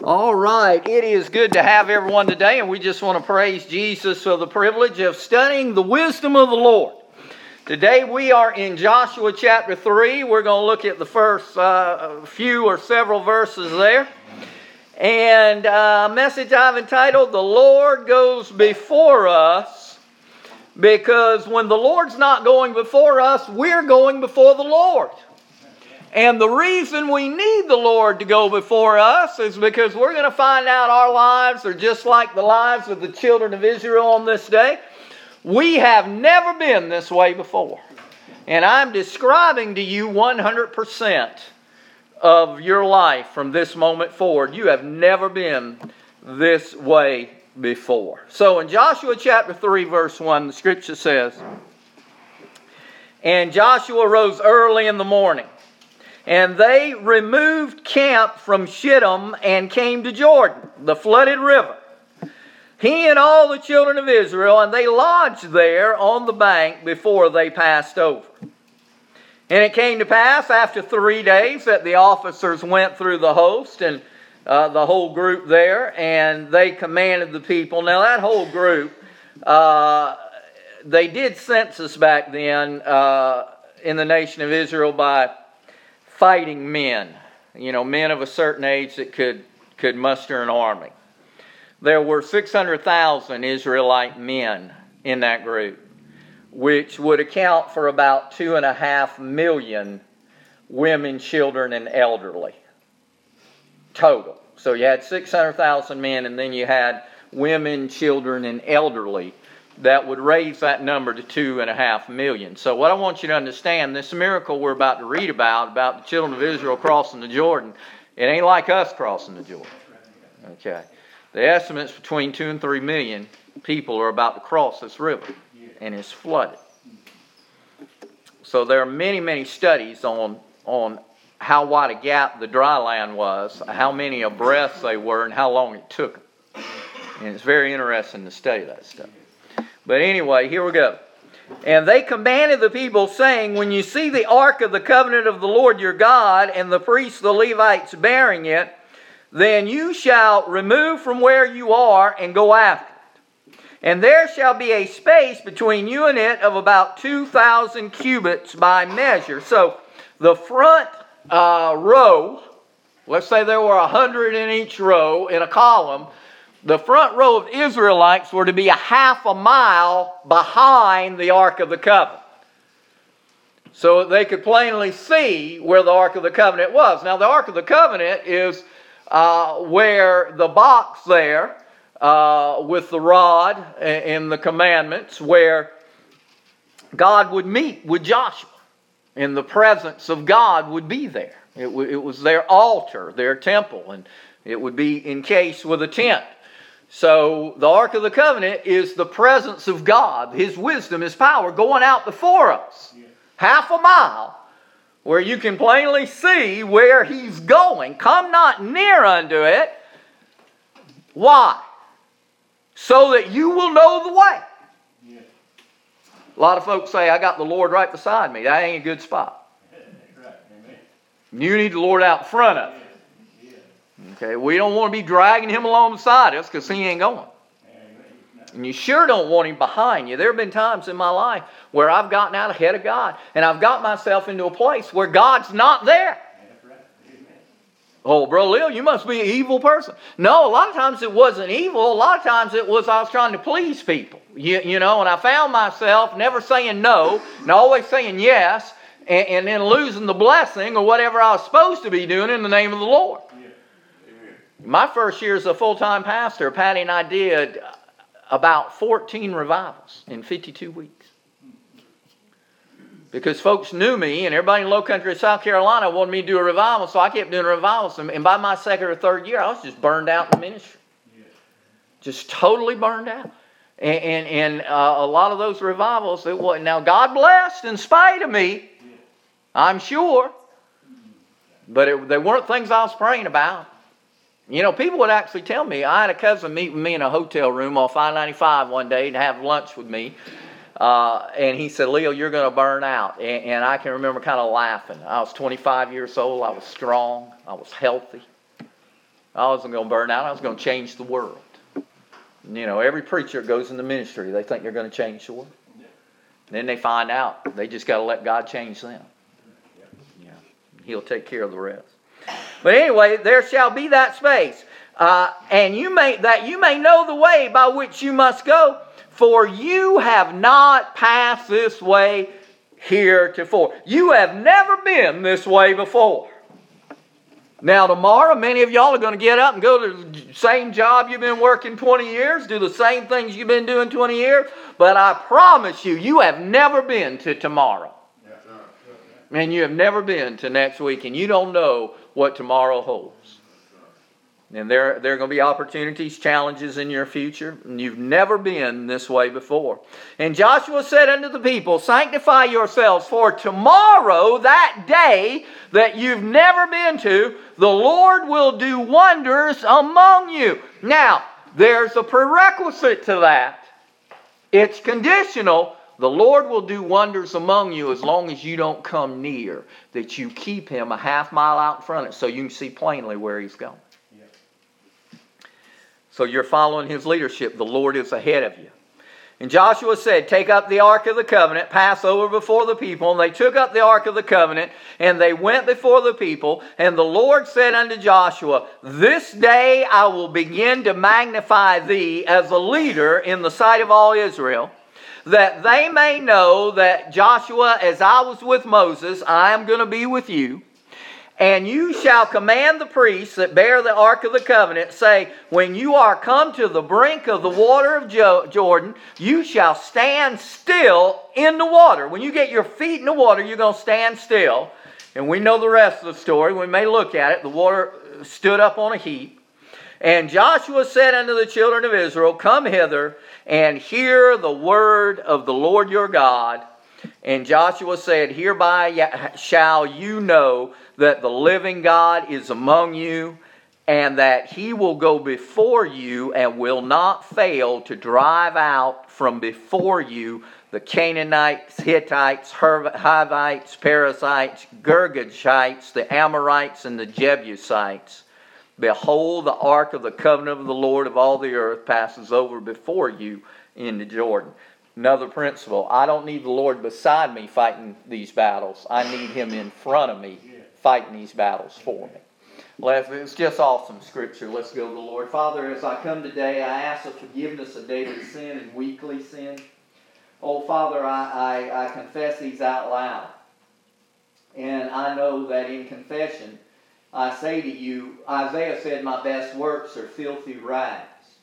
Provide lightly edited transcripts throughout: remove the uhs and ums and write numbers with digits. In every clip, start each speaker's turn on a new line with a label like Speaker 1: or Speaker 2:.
Speaker 1: All right, it is good to have everyone today, and we just want to praise Jesus for the privilege of studying the wisdom of the Lord. Today we are in Joshua chapter 3. We're going to look at the first few or several verses there. And a message I've entitled, The Lord Goes Before Us, because when the Lord's not going before us, we're going before the Lord. And the reason we need the Lord to go before us is because we're going to find out our lives are just like the lives of the children of Israel on this day. We have never been this way before. And I'm describing to you 100% of your life from this moment forward. You have never been this way before. So in Joshua chapter 3 verse 1, the scripture says, And Joshua rose early in the morning, and they removed camp from Shittim and came to Jordan, the flooded river, he and all the children of Israel, and they lodged there on the bank before they passed over. And it came to pass after 3 days that the officers went through the host and the whole group there, and they commanded the people. Now that whole group, they did census back then in the nation of Israel by fighting men, men of a certain age that could muster an army. There were 600,000 Israelite men in that group, which would account for about 2.5 million women, children, and elderly total. So you had 600,000 men, and then you had women, children, and elderly. That would raise that number to 2.5 million. So what I want you to understand, this miracle we're about to read about the children of Israel crossing the Jordan, it ain't like us crossing the Jordan. Okay. The estimates between 2 and 3 million people are about to cross this river, and it's flooded. So there are many, many studies on how wide a gap the dry land was, how many abreast they were, and how long it took them. And it's very interesting to study that stuff. But anyway, here we go. And they commanded the people, saying, When you see the ark of the covenant of the Lord your God, and the priests, the Levites, bearing it, then you shall remove from where you are and go after it. And there shall be a space between you and it of about 2,000 cubits by measure. So the front row, let's say there were 100 in each row in a column, the front row of Israelites were to be 1/2 mile behind the Ark of the Covenant, so they could plainly see where the Ark of the Covenant was. Now the Ark of the Covenant is where the box there with the rod and the commandments, where God would meet with Joshua, and the presence of God would be there. It was their altar, their temple, and it would be encased with a tent. So the Ark of the Covenant is the presence of God, His wisdom, His power going out before us. 1/2 mile where you can plainly see where He's going. Come not near unto it. Why? So that you will know the way. A lot of folks say, I got the Lord right beside me. That ain't a good spot. You need the Lord out in front of you. Okay, we don't want to be dragging Him along beside us because He ain't going. And you sure don't want Him behind you. There have been times in my life where I've gotten out ahead of God, and I've got myself into a place where God's not there. Oh, Brother Lil, you must be an evil person. No, a lot of times it wasn't evil. A lot of times it was I was trying to please people. And I found myself never saying no and always saying yes, and then losing the blessing or whatever I was supposed to be doing in the name of the Lord. My first year as a full-time pastor, Patty and I did about 14 revivals in 52 weeks. Because folks knew me, and everybody in the low country of South Carolina wanted me to do a revival, so I kept doing revivals. And by my second or third year, I was just burned out in the ministry. Just totally burned out. And a lot of those revivals, it wasn't. Now, God blessed in spite of me, I'm sure. But they weren't things I was praying about. People would actually tell me. I had a cousin meet with me in a hotel room off I-95 one day to have lunch with me. And he said, Leo, you're going to burn out. And I can remember kind of laughing. I was 25 years old. I was strong. I was healthy. I wasn't going to burn out. I was going to change the world. You know, every preacher that goes into ministry, they think they're going to change the world. Then they find out they just got to let God change them. Yeah, He'll take care of the rest. But anyway, there shall be that space, and you may know the way by which you must go, for you have not passed this way heretofore. You have never been this way before. Now tomorrow, many of y'all are going to get up and go to the same job you've been working 20 years, do the same things you've been doing 20 years, but I promise you, you have never been to tomorrow. And you have never been to next week, and you don't know what tomorrow holds. And there are going to be opportunities, challenges in your future, and you've never been this way before. And Joshua said unto the people, sanctify yourselves, for tomorrow, that day that you've never been to, the Lord will do wonders among you. Now, there's a prerequisite to that. It's conditional. The Lord will do wonders among you as long as you don't come near, that you keep Him a half mile out in front of it so you can see plainly where He's going. So you're following His leadership. The Lord is ahead of you. And Joshua said, take up the ark of the covenant, pass over before the people. And they took up the ark of the covenant, and they went before the people. And the Lord said unto Joshua, this day I will begin to magnify thee as a leader in the sight of all Israel, that they may know that Joshua, as I was with Moses, I am going to be with you. And you shall command the priests that bear the ark of the covenant, say, when you are come to the brink of the water of Jordan, you shall stand still in the water. When you get your feet in the water, you're going to stand still. And we know the rest of the story. We may look at it. The water stood up on a heap. And Joshua said unto the children of Israel, come hither and hear the word of the Lord your God. And Joshua said, hereby shall you know that the living God is among you, and that He will go before you and will not fail to drive out from before you the Canaanites, Hittites, Hivites, Perizzites, Girgashites, the Amorites, and the Jebusites. Behold, the ark of the covenant of the Lord of all the earth passes over before you into Jordan. Another principle, I don't need the Lord beside me fighting these battles. I need Him in front of me fighting these battles for me. It's just awesome scripture. Let's go to the Lord. Father, as I come today, I ask for forgiveness of daily sin and weekly sin. Oh, Father, I confess these out loud. And I know that in confession, I say to you, Isaiah said, my best works are filthy rags.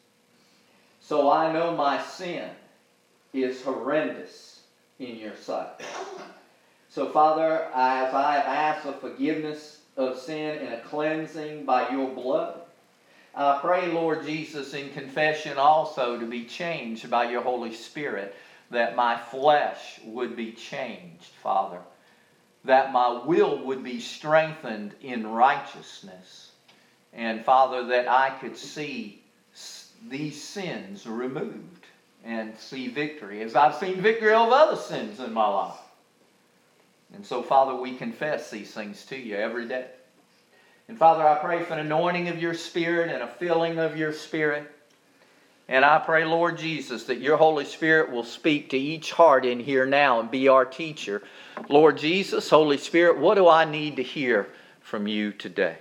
Speaker 1: So I know my sin is horrendous in your sight. So, Father, as I have asked for forgiveness of sin and a cleansing by your blood, I pray, Lord Jesus, in confession also to be changed by your Holy Spirit, that my flesh would be changed, Father, that my will would be strengthened in righteousness, and, Father, that I could see these sins removed and see victory, as I've seen victory over other sins in my life. And so, Father, we confess these things to you every day. And, Father, I pray for an anointing of your Spirit and a filling of your Spirit. And I pray, Lord Jesus, that your Holy Spirit will speak to each heart in here now and be our teacher. Lord Jesus, Holy Spirit, what do I need to hear from you today?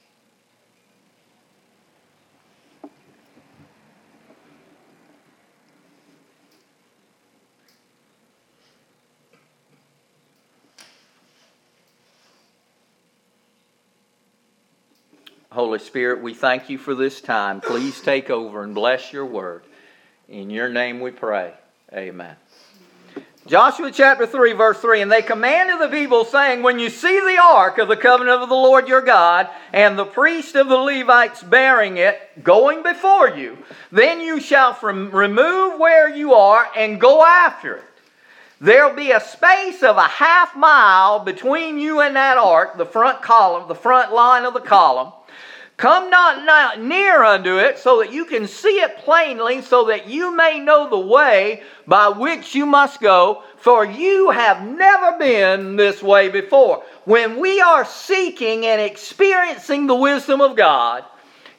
Speaker 1: Holy Spirit, we thank you for this time. Please take over and bless your word. In your name we pray. Amen. Joshua chapter 3, verse 3, and they commanded the people, saying, when you see the ark of the covenant of the Lord your God, and the priest of the Levites bearing it, going before you, then you shall remove where you are and go after it. There'll be a space of a half mile between you and that ark, the front column, the front line of the column. Come not near unto it, so that you can see it plainly, so that you may know the way by which you must go, for you have never been this way before. When we are seeking and experiencing the wisdom of God,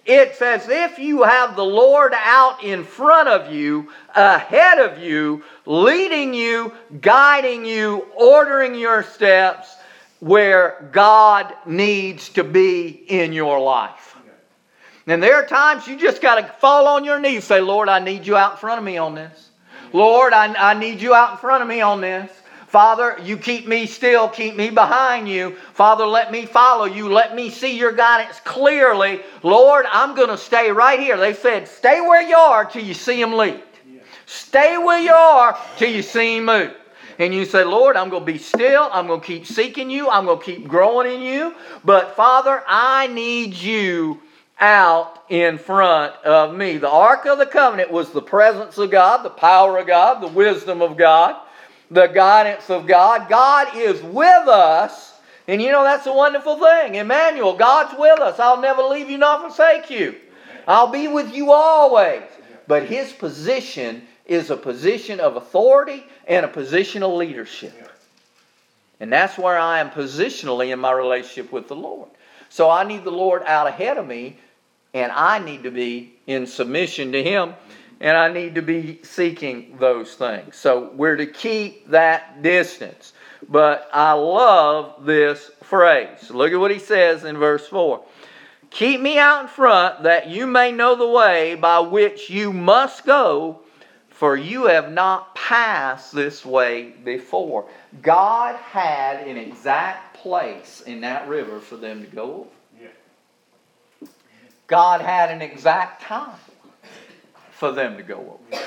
Speaker 1: It's as if you have the Lord out in front of you, ahead of you, leading you, guiding you, ordering your steps where God needs to be in your life. And there are times you just got to fall on your knees and say, Lord, I need you out in front of me on this. Lord, I need you out in front of me on this. Father, you keep me still, keep me behind you. Father, let me follow you. Let me see your guidance clearly. Lord, I'm going to stay right here. They said, stay where you are till you see Him lead. Stay where you are till you see Him move. And you say, Lord, I'm going to be still. I'm going to keep seeking you. I'm going to keep growing in you. But Father, I need you out in front of me. The Ark of the Covenant was the presence of God, the power of God, the wisdom of God, the guidance of God. God is with us. And you know, that's a wonderful thing. Emmanuel, God's with us. I'll never leave you nor forsake you. I'll be with you always. But His position is a position of authority and a position of leadership. And that's where I am positionally in my relationship with the Lord. So I need the Lord out ahead of me, and I need to be in submission to Him, and I need to be seeking those things. So we're to keep that distance. But I love this phrase. Look at what he says in verse 4. Keep me out in front, that you may know the way by which you must go, for you have not passed this way before. God had an exact place in that river for them to go over. Yeah. God had an exact time for them to go over.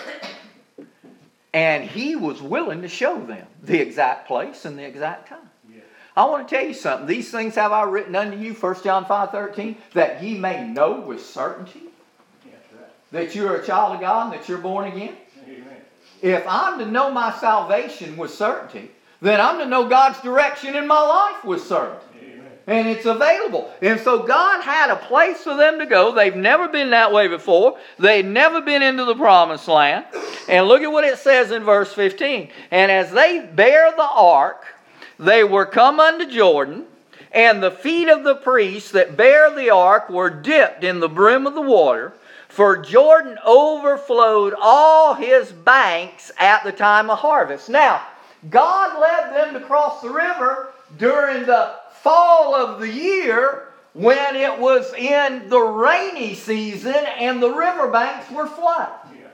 Speaker 1: And He was willing to show them the exact place and the exact time. Yeah. I want to tell you something. These things have I written unto you, 1 John 5:13, that ye may know with certainty that you're a child of God and that you're born again. Amen. If I'm to know my salvation with certainty, then I'm to know God's direction in my life with certainty. Amen. And it's available. And so God had a place for them to go. They've never been that way before. They've never been into the promised land. And look at what it says in verse 15. And as they bare the ark, they were come unto Jordan, and the feet of the priests that bare the ark were dipped in the brim of the water, for Jordan overflowed all his banks at the time of harvest. Now, God led them to cross the river during the fall of the year when it was in the rainy season and the riverbanks were flooded.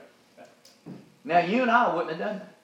Speaker 1: Now, you and I wouldn't have done that.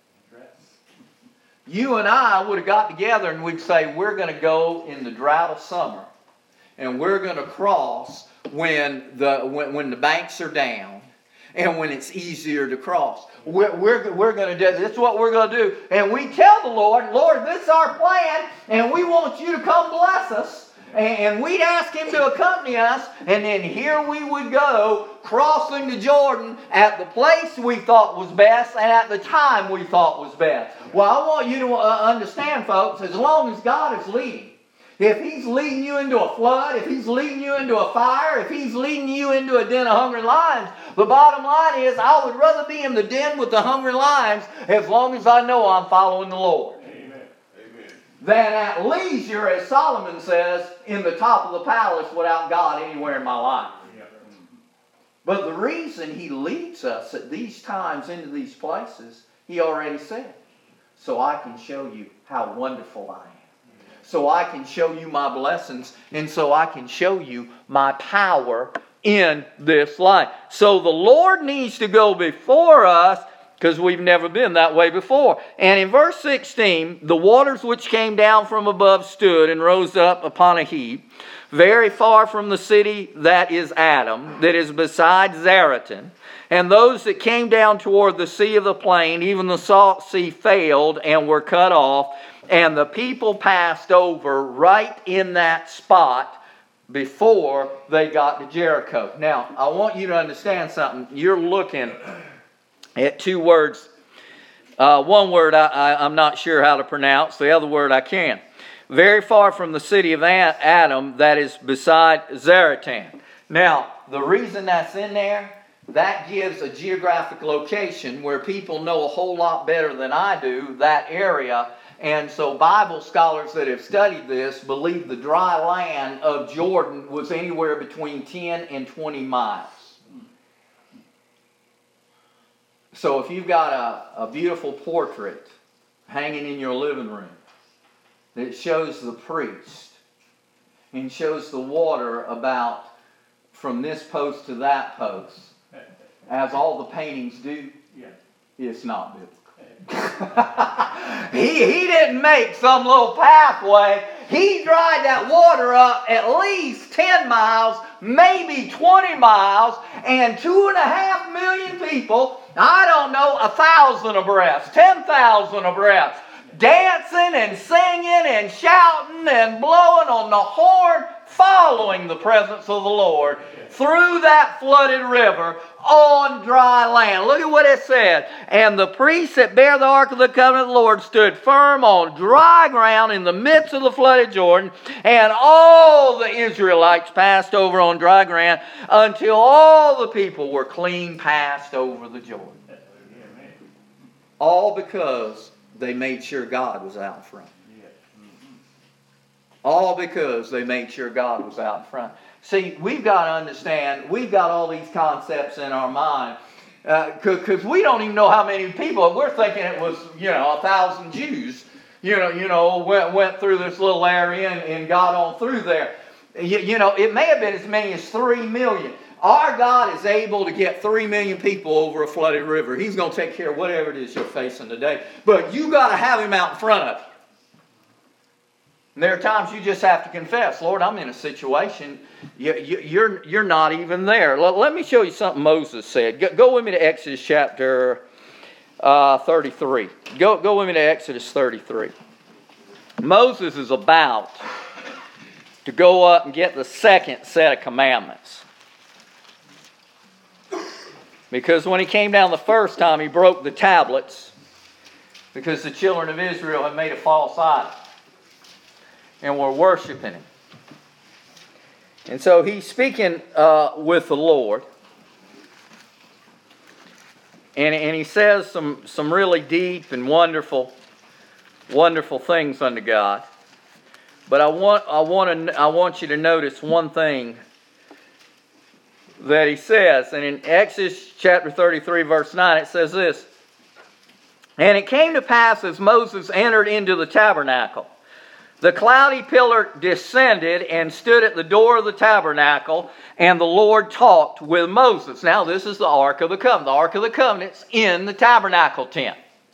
Speaker 1: You and I would have got together and we'd say, we're going to go in the drought of summer. And we're going to cross when the banks are down and when it's easier to cross. We're going to do this. This is what we're going to do. And we tell the Lord, Lord, this is our plan, and we want you to come bless us. And we'd ask Him to accompany us, and then here we would go, crossing the Jordan at the place we thought was best and at the time we thought was best. Well, I want you to understand, folks, as long as God is leading, if He's leading you into a flood, if He's leading you into a fire, if He's leading you into a den of hungry lions, the bottom line is I would rather be in the den with the hungry lions as long as I know I'm following the Lord. Than at leisure, as Solomon says, in the top of the palace without God anywhere in my life. But the reason He leads us at these times into these places, He already said, so I can show you how wonderful I am. So I can show you my blessings, and so I can show you my power in this life. So the Lord needs to go before us, because we've never been that way before. And in verse 16, the waters which came down from above stood and rose up upon a heap, very far from the city that is Adam, that is beside Zaretan. And those that came down toward the sea of the plain, even the salt sea, failed and were cut off. And the people passed over right in that spot before they got to Jericho. Now, I want you to understand something. You're looking at two words. One word I'm not sure how to pronounce. The other word I can. Very far from the city of Adam, that is beside Zaretan. Now, the reason that's in there, that gives a geographic location where people know a whole lot better than I do that area And so Bible scholars that have studied this believe the dry land of Jordan was anywhere between 10 and 20 miles. So if you've got a beautiful portrait hanging in your living room that shows the priest and shows the water about from this post to that post, as all the paintings do, it's not biblical. he didn't make some little pathway. He dried that water up at least 10 miles, maybe 20 miles, and 2.5 million people, I don't know, 1,000 abreast, 10,000 abreast, dancing and singing and shouting and blowing on the horn, following the presence of the Lord through that flooded river on dry land. Look at what it said. And the priests that bear the ark of the covenant of the Lord stood firm on dry ground in the midst of the flooded Jordan, and all the Israelites passed over on dry ground until all the people were clean passed over the Jordan. All because they made sure God was out in front. All because they made sure God was out in front. See, we've got to understand, we've got all these concepts in our mind, because we don't even know how many people. We're thinking it was, 1,000 Jews, went through this little area and got on through there. It may have been as many as 3 million. Our God is able to get 3 million people over a flooded river. He's going to take care of whatever it is you're facing today. But you got to have Him out in front of you. And there are times you just have to confess, Lord, I'm in a situation, you're not even there. Let me show you something Moses said. Go with me to Exodus chapter 33. Go with me to Exodus 33. Moses is about to go up and get the second set of commandments. Because when he came down the first time, he broke the tablets because the children of Israel had made a false idol and were worshiping him. And so he's speaking with the Lord. And he says some really deep and wonderful things unto God. But I want you to notice one thing that he says. And in Exodus chapter 33 verse 9 it says this. And it came to pass as Moses entered into the tabernacle, the cloudy pillar descended and stood at the door of the tabernacle, and the Lord talked with Moses. Now this is the Ark of the Covenant. The Ark of the Covenant's in the tabernacle tent.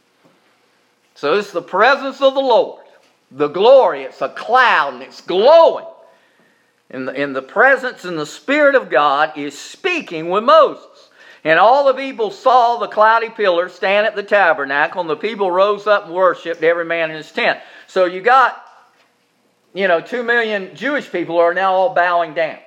Speaker 1: So this is the presence of the Lord. The glory, it's a cloud and it's glowing. And the presence and the Spirit of God is speaking with Moses. And all the people saw the cloudy pillar stand at the tabernacle, and the people rose up and worshipped, every man in his tent. So you got 2 million Jewish people are now all bowing down.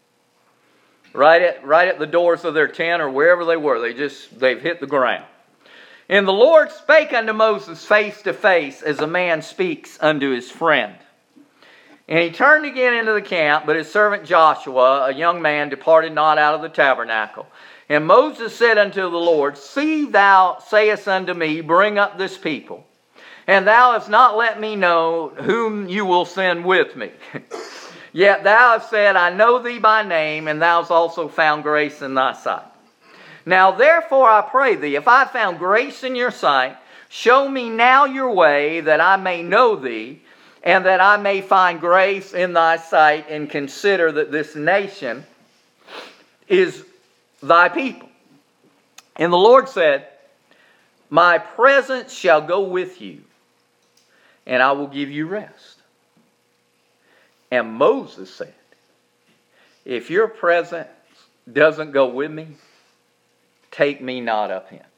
Speaker 1: Right at the doors of their tent or wherever they were. They've hit the ground. And the Lord spake unto Moses face to face as a man speaks unto his friend. And he turned again into the camp, but his servant Joshua, a young man, departed not out of the tabernacle. And Moses said unto the Lord, See, thou sayest unto me, Bring up this people. And thou hast not let me know whom you will send with me. Yet thou hast said, I know thee by name, and thou hast also found grace in thy sight. Now therefore I pray thee, if I have found grace in your sight, show me now your way, that I may know thee, and that I may find grace in thy sight, and consider that this nation is thy people. And the Lord said, My presence shall go with you, and I will give you rest. And Moses said, If your presence doesn't go with me, take me not up hence.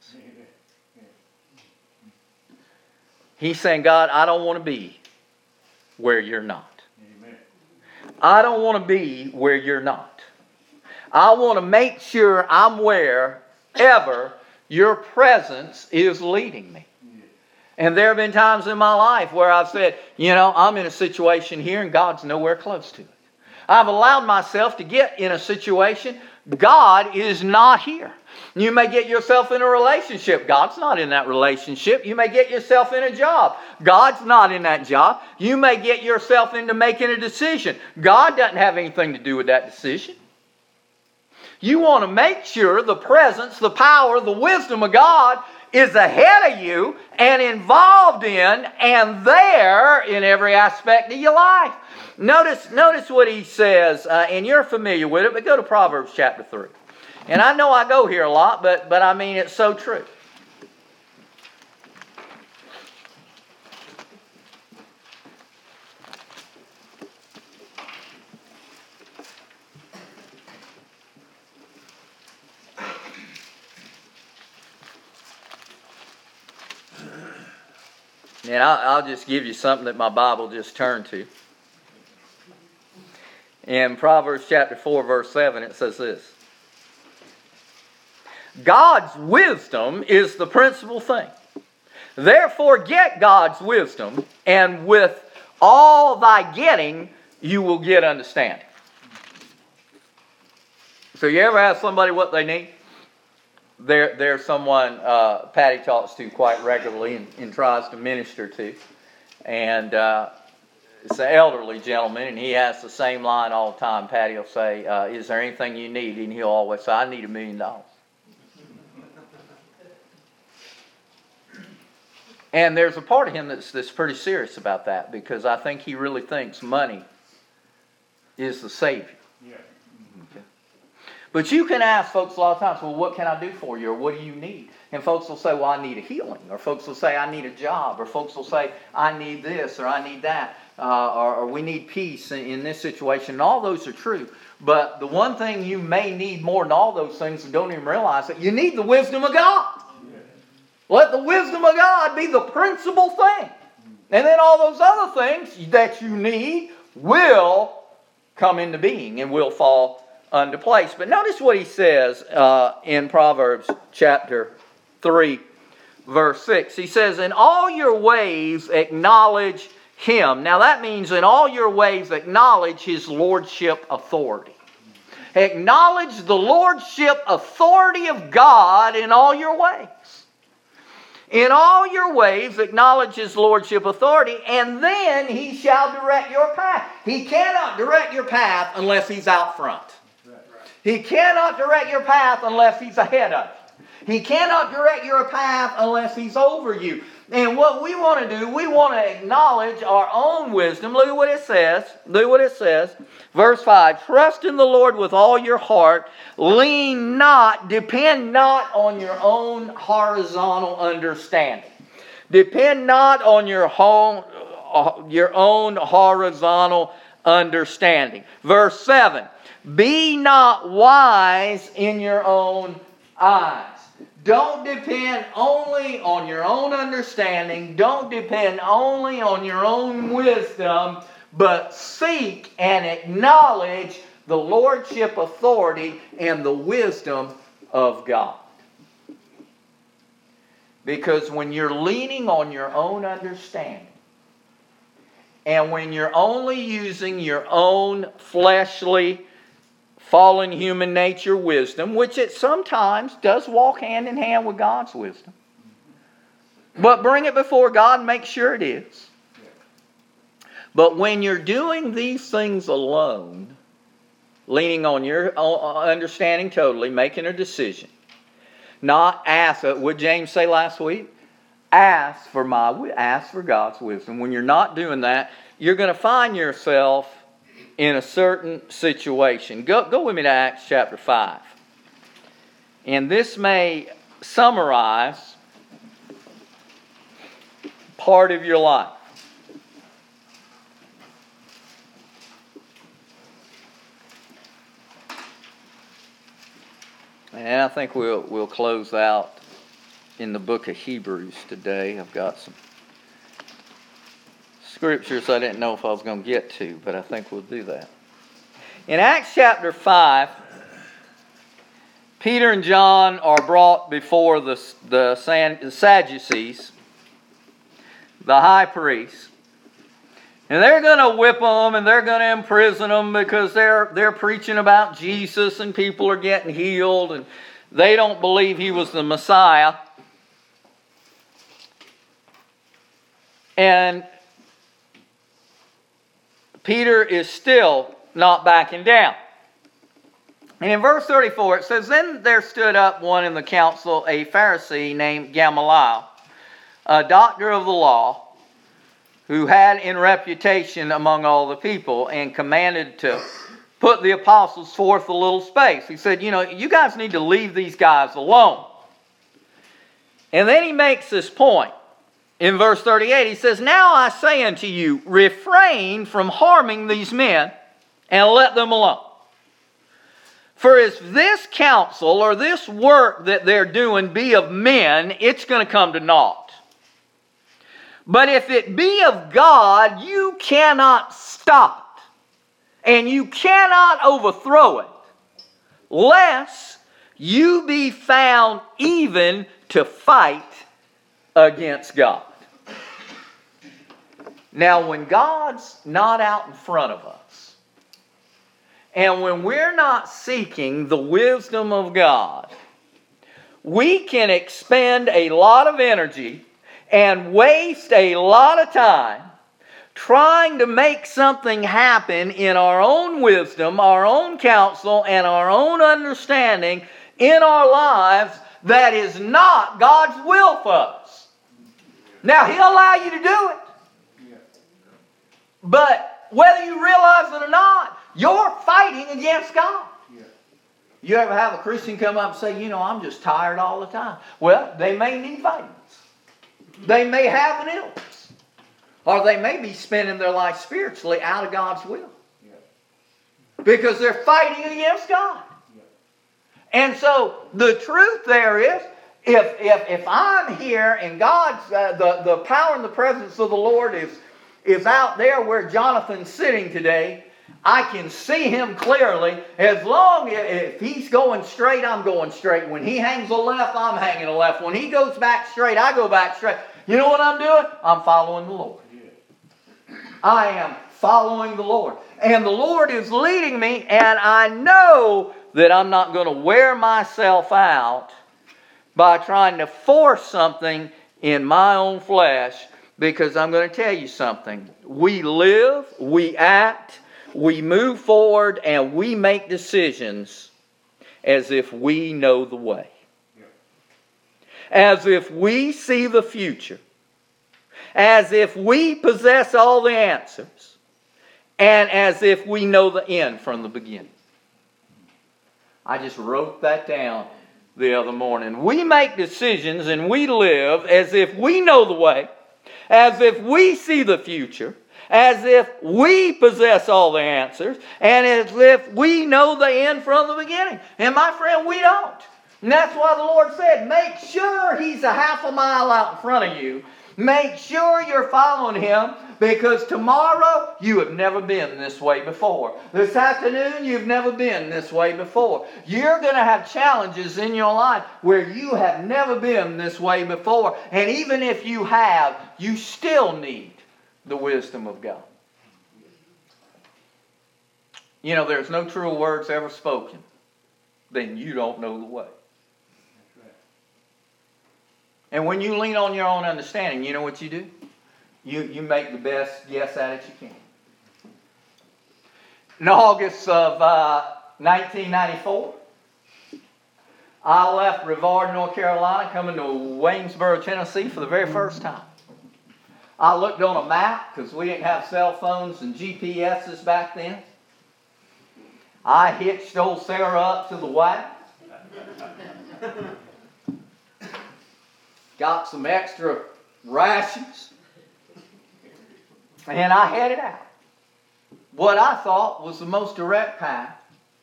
Speaker 1: He's saying, God, I don't want to be where you're not. I don't want to be where you're not. I want to make sure I'm wherever your presence is leading me. And there have been times in my life where I've said, I'm in a situation here and God's nowhere close to it. I've allowed myself to get in a situation. God is not here. You may get yourself in a relationship. God's not in that relationship. You may get yourself in a job. God's not in that job. You may get yourself into making a decision. God doesn't have anything to do with that decision. You want to make sure the presence, the power, the wisdom of God is ahead of you and involved in and there in every aspect of your life. Notice what he says, and you're familiar with it, but go to Proverbs chapter 3. And I know I go here a lot, but I mean it's so true. And I'll just give you something that my Bible just turned to. In Proverbs chapter 4, verse 7, it says this. God's wisdom is the principal thing. Therefore get God's wisdom, and with all thy getting, you will get understanding. So you ever ask somebody what they need? There's someone Patty talks to quite regularly and tries to minister to. And it's an elderly gentleman, and he has the same line all the time. Patty will say, is there anything you need? And he'll always say, I need $1 million. And there's a part of him that's pretty serious about that, because I think he really thinks money is the Savior. Yeah. Okay. But you can ask folks a lot of times, well, what can I do for you? Or what do you need? And folks will say, well, I need a healing. Or folks will say, I need a job. Or folks will say, I need this or I need that. Or we need peace in this situation. And all those are true. But the one thing you may need more than all those things and don't even realize it, you need the wisdom of God. Let the wisdom of God be the principal thing. And then all those other things that you need will come into being and will fall into place. But notice what he says in Proverbs chapter 3, verse 6. He says, in all your ways acknowledge Him. Now that means in all your ways acknowledge His lordship authority. Acknowledge the lordship authority of God in all your ways. In all your ways acknowledge His lordship authority, and then He shall direct your path. He cannot direct your path unless He's out front. He cannot direct your path unless He's ahead of you. He cannot direct your path unless He's over you. And what we want to do, we want to acknowledge our own wisdom. Look at what it says. Look at what it says. Verse 5, trust in the Lord with all your heart. Lean not, depend not on your own horizontal understanding. Depend not on your own horizontal understanding. Verse 7, be not wise in your own eyes. Don't depend only on your own understanding. Don't depend only on your own wisdom, but seek and acknowledge the lordship authority and the wisdom of God. Because when you're leaning on your own understanding, and when you're only using your own fleshly, fallen human nature wisdom, which it sometimes does walk hand in hand with God's wisdom. But bring it before God and make sure it is. But when you're doing these things alone, leaning on your understanding totally, making a decision, not ask, what James say last week? Ask for God's wisdom. When you're not doing that, you're going to find yourself in a certain situation. Go with me to Acts chapter 5. And this may summarize part of your life. And I think we'll close out in the book of Hebrews today. I've got some scriptures I didn't know if I was going to get to, but I think we'll do that. In Acts chapter 5, Peter and John are brought before the Sadducees, the high priest, And they're going to whip them and they're going to imprison them because they're preaching about Jesus and people are getting healed and they don't believe he was the Messiah. And Peter is still not backing down. And in verse 34 it says, Then there stood up one in the council, a Pharisee named Gamaliel, a doctor of the law, who had in reputation among all the people, and commanded to put the apostles forth a little space. He said, you guys need to leave these guys alone. And then he makes this point. In verse 38, he says, Now I say unto you, refrain from harming these men, and let them alone. For if this counsel or this work that they're doing be of men, it's going to come to naught. But if it be of God, you cannot stop it, and you cannot overthrow it, lest you be found even to fight against God. Now, when God's not out in front of us, and when we're not seeking the wisdom of God, we can expend a lot of energy and waste a lot of time trying to make something happen in our own wisdom, our own counsel, and our own understanding in our lives that is not God's will for us. Now, He'll allow you to do it. But whether you realize it or not, you're fighting against God. You ever have a Christian come up and say, I'm just tired all the time. Well, they may need vitamins. They may have an illness. Or they may be spending their life spiritually out of God's will. Because they're fighting against God. And so the truth there is, if I'm here and God's, the power and the presence of the Lord is out there where Jonathan's sitting today, I can see him clearly. As long as he's going straight, I'm going straight. When he hangs a left, I'm hanging a left. When he goes back straight, I go back straight. You know what I'm doing? I'm following the Lord. I am following the Lord. And the Lord is leading me, and I know that I'm not going to wear myself out by trying to force something in my own flesh, because I'm going to tell you something. We live, we act, we move forward, and we make decisions as if we know the way. As if we see the future. As if we possess all the answers. And as if we know the end from the beginning. I just wrote that down the other morning. We make decisions and we live as if we know the way. As if we see the future. As if we possess all the answers, and as if we know the end from the beginning. And my friend, we don't. And that's why the Lord said, make sure He's a half a mile out in front of you. Make sure you're following Him, because tomorrow you have never been this way before. This afternoon you've never been this way before. You're going to have challenges in your life where you have never been this way before. And even if you have, you still need the wisdom of God. There's no truer words ever spoken than you don't know the way. And when you lean on your own understanding, you know what you do? You make the best guess at it you can. In August of 1994, I left Brevard, North Carolina, coming to Waynesboro, Tennessee for the very first time. I looked on a map, because we didn't have cell phones and GPSs back then. I hitched old Sarah up to the wagon. Got some extra rations. And I headed out. What I thought was the most direct path.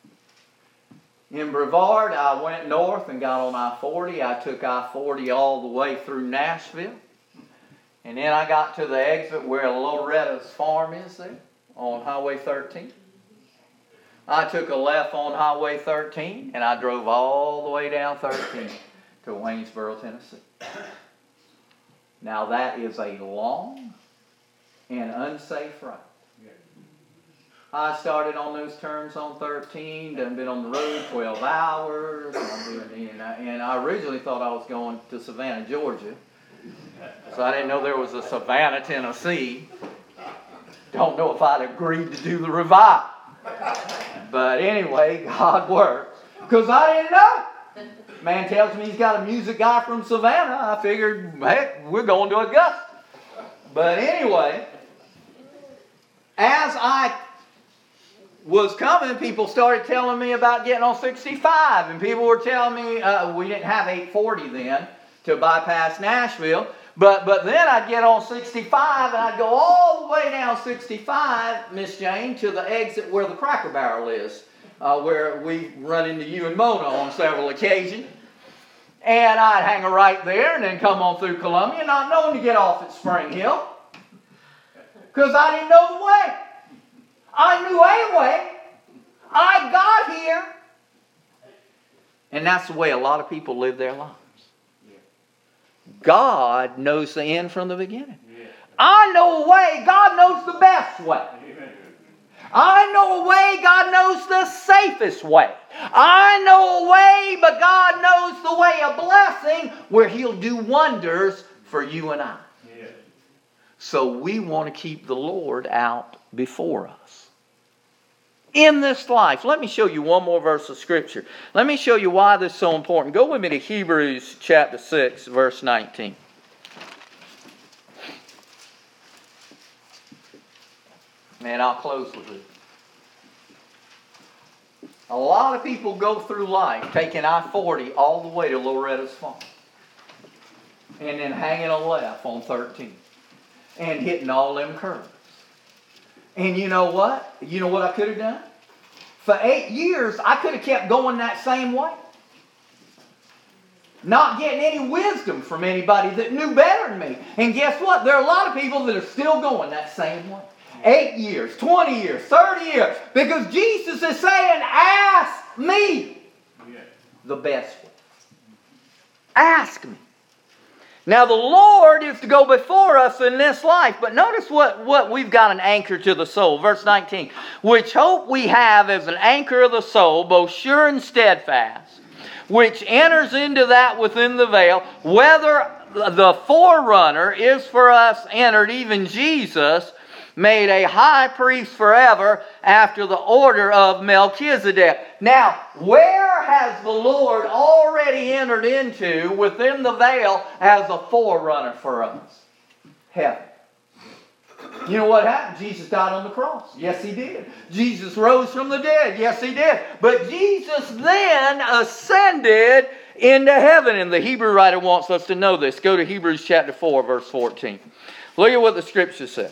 Speaker 1: In Brevard, I went north and got on I-40. I took I-40 all the way through Nashville. And then I got to the exit where Loretta's farm is there on Highway 13. I took a left on Highway 13 and I drove all the way down 13 to Waynesboro, Tennessee. Now that is a long and unsafe ride. I started on those turns on 13, done been on the road 12 hours, and I originally thought I was going to Savannah, Georgia. So I didn't know there was a Savannah, Tennessee. Don't know if I'd agreed to do the revival. But anyway, God works. Because I didn't know. Man tells me he's got a music guy from Savannah. I figured, heck, we're going to Augusta. But anyway, as I was coming, people started telling me about getting on 65. And people were telling me, we didn't have 840 then to bypass Nashville. But then I'd get on 65 and I'd go all the way down 65, Miss Jane, to the exit where the Cracker Barrel is, where we run into you and Mona on several occasions. And I'd hang a right there and then come on through Columbia, not knowing to get off at Spring Hill. Because I didn't know the way. I knew a way. I got here. And that's the way a lot of people live their lives. God knows the end from the beginning. I know a way. God knows the best way. I know a way. God knows the safest way. I know a way, but God knows the way of blessing where He'll do wonders for you and I. So we want to keep the Lord out before us. In this life, let me show you one more verse of Scripture. Let me show you why this is so important. Go with me to Hebrews chapter 6, verse 19. And I'll close with it. A lot of people go through life taking I-40 all the way to Loretta's Farm. And then hanging a left on 13. And hitting all them curves. And you know what? You know what I could have done? For 8 years, I could have kept going that same way. Not getting any wisdom from anybody that knew better than me. And guess what? There are a lot of people that are still going that same way. 8 years, 20 years, 30 years. Because Jesus is saying, ask me the best way. Ask me. Now the Lord is to go before us in this life. But notice what we've got an anchor to the soul. Verse 19. Which hope we have as an anchor of the soul, both sure and steadfast, which enters into that within the veil, whether the forerunner is for us entered, even Jesus, made a high priest forever after the order of Melchizedek. Now, where has the Lord already entered into within the veil as a forerunner for us? Heaven. You know what happened? Jesus died on the cross. Yes, He did. Jesus rose from the dead. Yes, He did. But Jesus then ascended into heaven. And the Hebrew writer wants us to know this. Go to Hebrews chapter 4, verse 14. Look at what the Scripture says.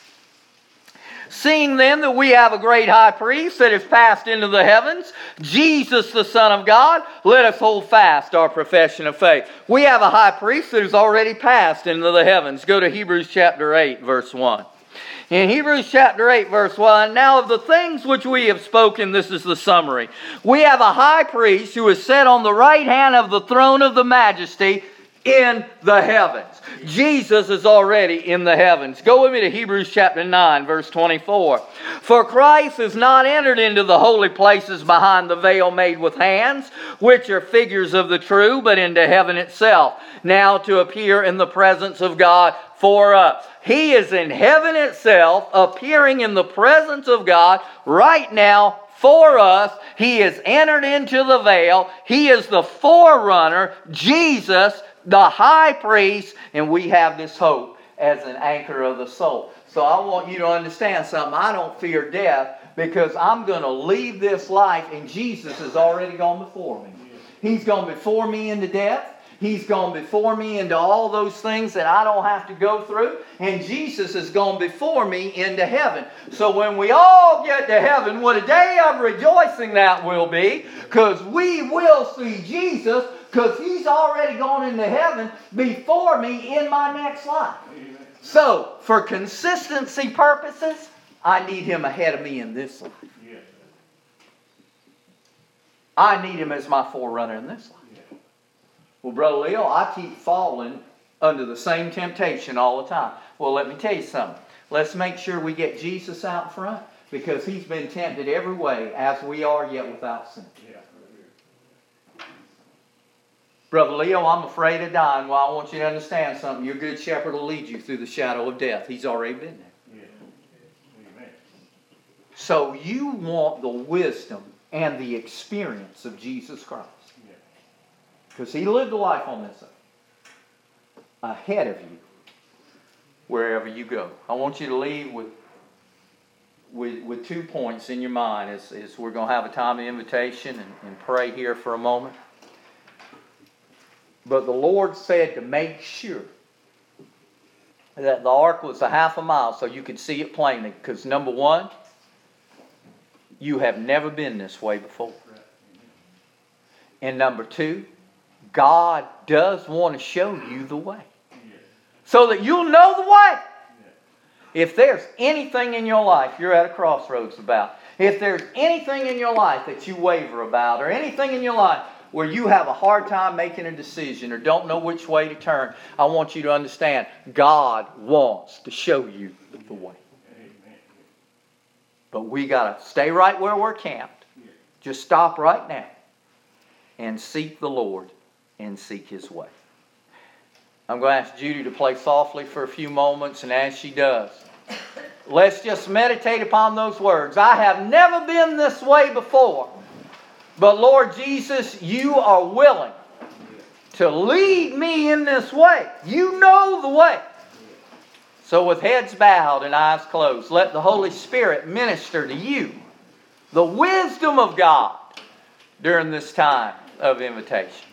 Speaker 1: Seeing then that we have a great high priest that has passed into the heavens, Jesus the Son of God, let us hold fast our profession of faith. We have a high priest that has already passed into the heavens. Go to Hebrews chapter 8, verse 1. In Hebrews chapter 8, verse 1, now of the things which we have spoken, this is the summary. We have a high priest who is set on the right hand of the throne of the majesty in the heavens. Jesus is already in the heavens. Go with me to Hebrews chapter 9, verse 24. For Christ has not entered into the holy places behind the veil made with hands, which are figures of the true, but into heaven itself, now to appear in the presence of God for us. He is in heaven itself, appearing in the presence of God right now for us. He has entered into the veil. He is the forerunner, Jesus, the high priest, and we have this hope as an anchor of the soul. So I want you to understand something. I don't fear death because I'm going to leave this life and Jesus has already gone before me. He's gone before me into death. He's gone before me into all those things that I don't have to go through. And Jesus has gone before me into heaven. So when we all get to heaven, what a day of rejoicing that will be. Because we will see Jesus. Because He's already gone into heaven before me in my next life. Amen. So, for consistency purposes, I need Him ahead of me in this life. Yeah. I need Him as my forerunner in this life. Yeah. Well, Brother Leo, I keep falling under the same temptation all the time. Well, let me tell you something. Let's make sure we get Jesus out front, because He's been tempted every way as we are, yet without sin. Brother Leo, I'm afraid of dying. Well, I want you to understand something. Your good shepherd will lead you through the shadow of death. He's already been there. Yeah. So you want the wisdom and the experience of Jesus Christ. Because He lived a life on this earth ahead of you wherever you go. I want you to leave with 2 points in your mind as we're going to have a time of invitation and pray here for a moment. But the Lord said to make sure that the ark was a half a mile so you could see it plainly. Because number one, you have never been this way before. And number two, God does want to show you the way. So that you'll know the way. If there's anything in your life you're at a crossroads about, if there's anything in your life that you waver about, or anything in your life where you have a hard time making a decision or don't know which way to turn, I want you to understand, God wants to show you the way. But we got to stay right where we're camped. Just stop right now and seek the Lord and seek His way. I'm going to ask Judy to play softly for a few moments, and as she does, let's just meditate upon those words. I have never been this way before. But Lord Jesus, You are willing to lead me in this way. You know the way. So with heads bowed and eyes closed, let the Holy Spirit minister to you the wisdom of God during this time of invitation.